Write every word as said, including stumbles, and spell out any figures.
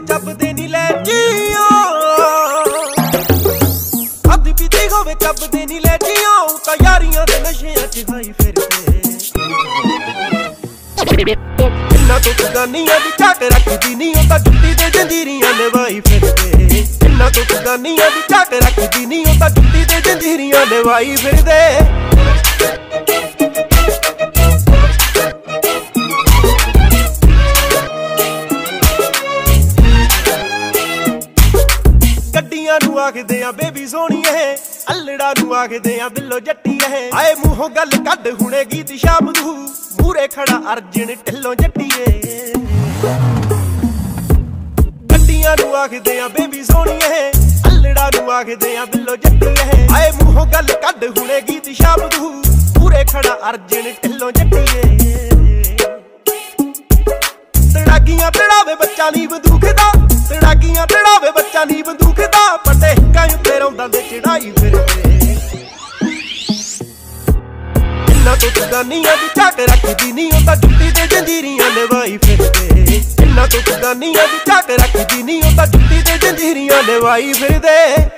ਚੱਬਦੇ ਨੀ ਲੈ ਜੀਓ ਅੱਧੀ ਪੀਤੀ ਹੋਵੇ ਚੱਬਦੇ ਨੀ ਲੈ ਜੀਓ ਤਾਂ ਯਾਰੀਆਂ ਦੇ ਨਸ਼ਿਆਂ ਚ ਹਾਈ ਫਿਰਦੇ ਇੰਨਾ ਤੋਂ ਗਾਨੀਆਂ ਦੀ ਝਾਕ ਰੱਖਦੀ ਨੀ ਉਹ ਤਾਂ ਜੁੱਤੀ ਦੇ ਜੰਜੀਰੀਆਂ ਨਿਭਾਈ ਫਿਰਦੇ ਇੰਨਾ ਤੋਂ ਗਾਨੀਆਂ ਦੀ ਝਾਕ ਰੱਖਦੀ ਨੀ ਉਹ ਤਾਂ ਜੁੱਤੀ ਦੇ ਜੰਜੀਰੀਆਂ ਨਿਭਾਈ ਫਿਰਦੇ ਗੱਡੀਆਂ ਨੂੰ ਆਖਦੇ ਆ ਬੇਬੀ ਸੋਹਣੀਏ ਅਲੜਾ ਨੂੰ ਆਖਦੇ ਆ ਬਿੱਲੋ ਜੱਟੀਏ ਆਏ ਮੂੰਹੋਂ ਗੱਲ ਕੱਢ ਹੁਣੇ ਗੀਤ ਸ਼ਾਬਦੂ ਮੂਰੇ ਖੜਾ ਅਰਜਨ ਢਿੱਲੋਂ ਜੱਟੀਏ ਗੱਡੀਆਂ ਨੂੰ ਆਖਦੇ ਆ ਬੇਬੀ ਸੋਹਣੀਏ ਅਲੜਾ ਨੂੰ ਆਖਦੇ ਆ ਬਿੱਲੋ ਜੱਟੀਏ ਆਏ ਮੂੰਹੋਂ ਗੱਲ ਕੱਢ ਹੁਣੇ ਗੀਤ ਸ਼ਾਬਦੂ ਮੂਰੇ ਖੜਾ ਅਰਜਨ ਢਿੱਲੋਂ ਜੱਟੀਏ ਤੜਾਗੀਆਂ ਤੜਾਵੇ ਬੱਚਾ ਨੀ ਬੰਦੂਕ ਦਾ ਤੜਾਗੀਆਂ ਤੜਾਵੇ ਬੱਚਾ ਨੀ ਬੰਦੂਕ ਦਾ ਪੱਟੇ ਹਿੱਕਾਂ ਉੱਤੇ ਰੌਂਦਾਂ ਦੇ ਚੜਾਈ ਫਿਰਦੇ ਇੰਨਾ ਤੋਂ ਗਾਨੀਆਂ ਦੀ ਝਾਕ ਰੱਖਦੀ ਨੀ ਉਹ ਤਾਂ ਜੁੱਤੀ ਦੇ ਜੰਜੀਰੀਆਂ ਨਿਭਾਈ ਫਿਰਦੇ ਇੰਨਾ ਤੋਂ ਗਾਨੀਆਂ ਦੀ ਝਾਕ ਰੱਖਦੀ ਨੀ ਉਹ ਤਾਂ ਜੁੱਤੀ ਦੇ ਜੰਜੀਰੀਆਂ ਨਿਭਾਈ ਫਿਰਦੇ